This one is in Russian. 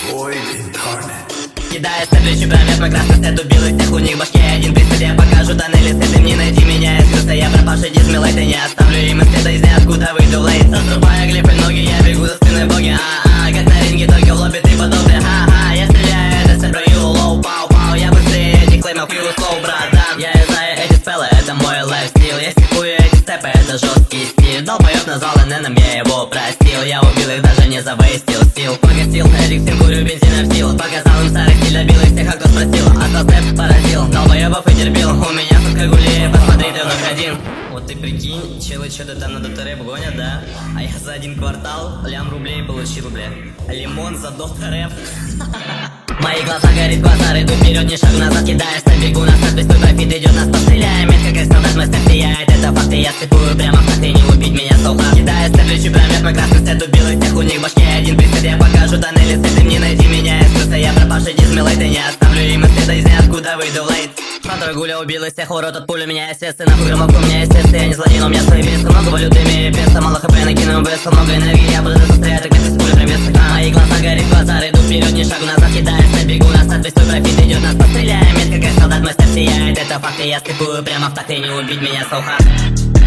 Boy Incarnate. Кидая плечи, промет мой красный свет, убил всех, у них башки один приз. Я покажу тоннели, с этим не найти меня. Я скрылся, я пропавший дизмилайт, и не оставлю им следа из ниоткуда выйду лейт. Срубая глифы ноги, я бегу за спиной боги. Как на ринге, только в лобби ты подобный. Я стреляю, это все прою, лоу, пау-пау. Я быстрее этих клеймов, you slow, братан. Я знаю эти спеллы, это мой лайфстил. Я стикую эти степы, это жесткий стиль. Долбоёб назвал ННом, я его простил. Я убил их, даже не завейстил сил. Погасил Эрик, всем курю бензина в сил. Показал им старый стиль, обил их всех, а кто спросил. А степ поразил, долбоёбов и терпил. У меня сутка гулея, посмотри, ты вновь один. Вот ты прикинь, челы что-то там на дота-рэп гонят, да? А я за один квартал лям рублей получил, бля. Лимон за дота-рэп. Мои глаза горит глаза, иду вперед, не шагу назад, кидая степ, бегу на старт, твой профит идет на стоп, стреляя, метко как солдат, мой степ сияет, это факты, я степую прямо в такт, и не убить меня соха. Кидая степ, плечи, промет мой красный свет, убил их всех, у них башки один присед, я покажу тоннели, с этим не найти меня, я скрылся, я пропавший дизмилайт, и не оставлю им следа из ниоткуда выйду в лейт. Фронтовый гуля убил из всех, урод от пули меня, естественно, громовку у меня, естественно, я не злодей, но у меня свои бесы, много валюты имею, песо, мало хп, накину беса, много энергии, я буду застрять, так это с пули прям весы. Мои глаза горит глаза, иду вперед, не шагу назад, кидая степ, бегу на старт, твой профит идет нас, постреляем, метко как солдат, мой степ сияет, это факты, я степую прямо в такт, и не убить меня, so hard.